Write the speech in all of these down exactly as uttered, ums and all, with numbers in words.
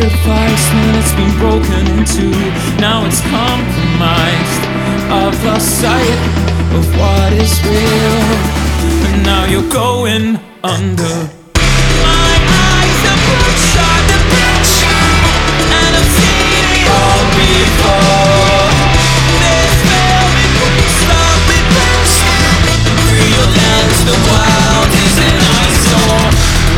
sacrificed when it's been broken in two. Now it's compromised. I've lost sight of what is real, and now you're going under. My eyes are bloodshot, the bloodshot, and I've seen it all before. This film, it won't stop, it won't stop. Real lens, the wild is an eyesore.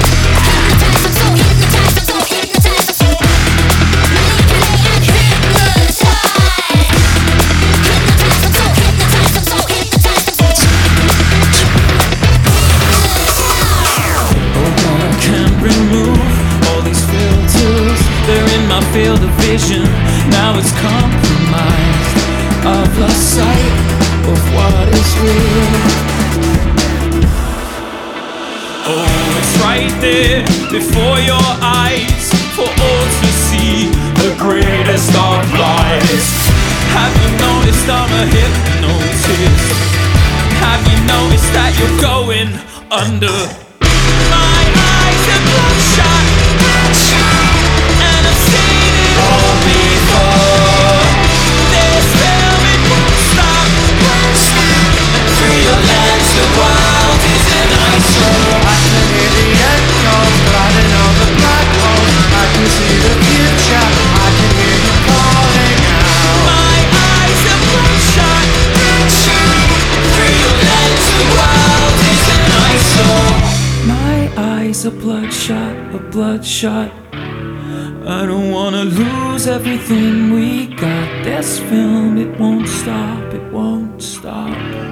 Field of vision, now it's compromised. I've lost sight of what is real. Oh, it's right there before your eyes, for all to see, the greatest of lies. Have you noticed I'm a hypnotist? Have you noticed that you're going under? My eyes are bloodshot, bloodshot, and I've seen it all before. This film, it won't stop, won't stop. Through your lens, the wild is an eyesore. I can hear the echoes, gliding on the black hole. I can see the future, I can hear you calling out. My eyes are bloodshot, bloodshot. Through your lens, the wild is an eyesore. My eyes are bloodshot, a bloodshot. I don't wanna lose everything we got. This film, it won't stop, it won't stop.